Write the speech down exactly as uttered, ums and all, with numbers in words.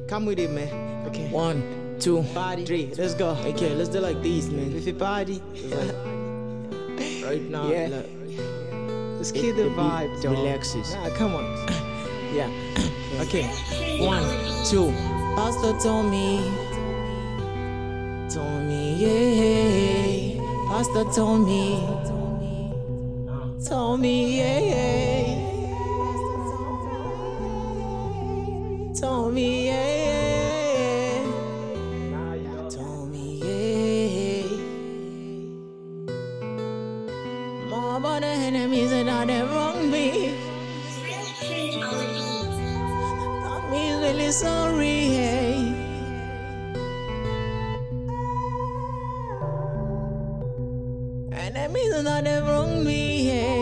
Come with it, man. Okay. One, two, Body. three. Let's go. Okay, let's do like these, man. With your body. Right now, Yeah. like, Let's it- kill the it be- vibe, dog. relaxes. Nah, come on. Yeah. Okay. One, two. Pastor told me, told me, yeah. Pastor told me, told me, yeah. Told me, yeah. Told me, yeah. More about the enemies that are they wrong me. I'm really sorry, hey. Enemies that they wrong me, hey.